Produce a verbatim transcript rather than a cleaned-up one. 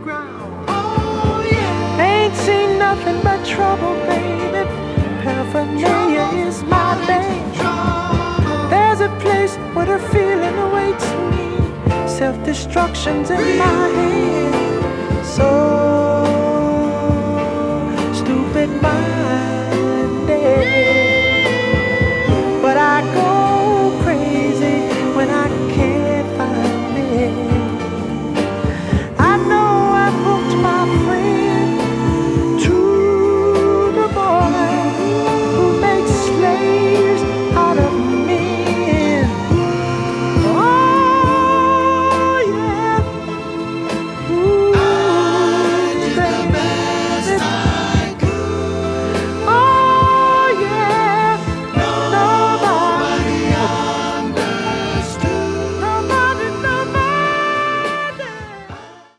Ain't seen nothing but trouble, baby. Paraphernalia is my name. There's a place where the feeling awaits me. Self-destruction's in my hands.